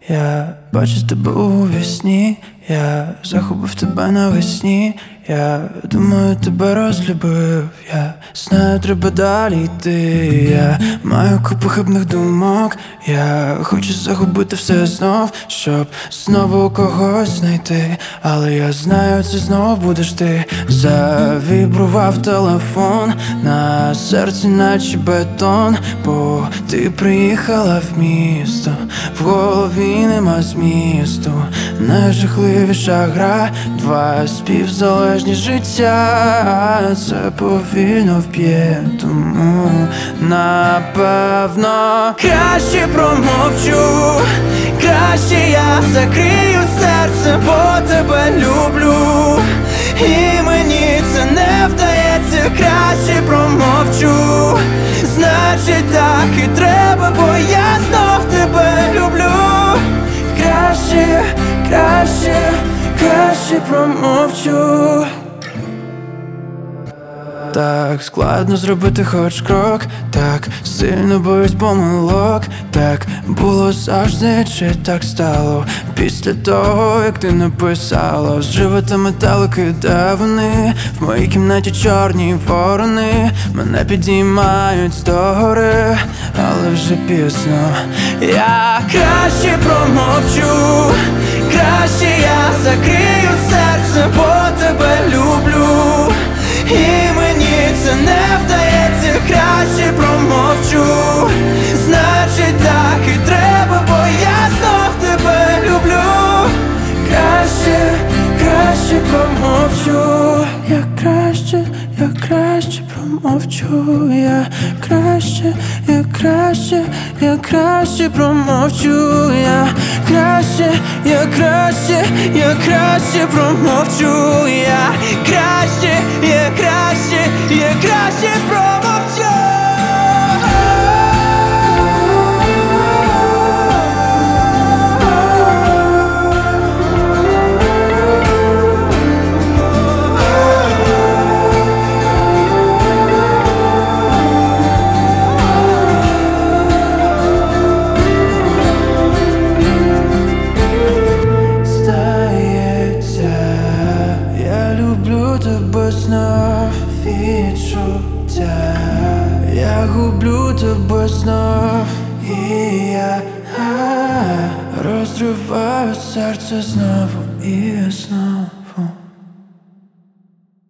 Я бачу тебе у вісні, я захопив тебе навесні. Я думаю, тебе розлюбив. Я знаю, треба далі йти. Я маю купу хибних думок. Я хочу загубити все знов, щоб знову когось знайти. Але я знаю, це знов будеш ти. Завібрував телефон, на серці наче бетон. Бо ти приїхала в місто, в голові нема змісту. Найжахливіша гра, два співзалежні життя. Це повільно вб'є, тому напевно краще промовчу, краще я закрию серце, бо тебе люблю. І мені це не вдається, краще промовчу. Значить так і треба, бо я знов тебе люблю. Краще, краще, краще промовчу. Так складно зробити хоч крок, так сильно боюсь помилок. Так було завжди, чи так стало після того, як ти написала. З живота металики, де вони? В моїй кімнаті чорні ворони мене підіймають догори, але вже пізно. Я краще промовчу, краще я закрию серце, бо тебе люблю. І мені це не вдається, краще промовчу. Значить так і треба, бо я знов тебе люблю. Краще, краще промовчу. Я краще промовчу. Я краще промовчу. Я краще промовчу. Я краще промовчу. Тебе знов відчуття, я гублю тебе знов, і я розриваю серце знову і знову.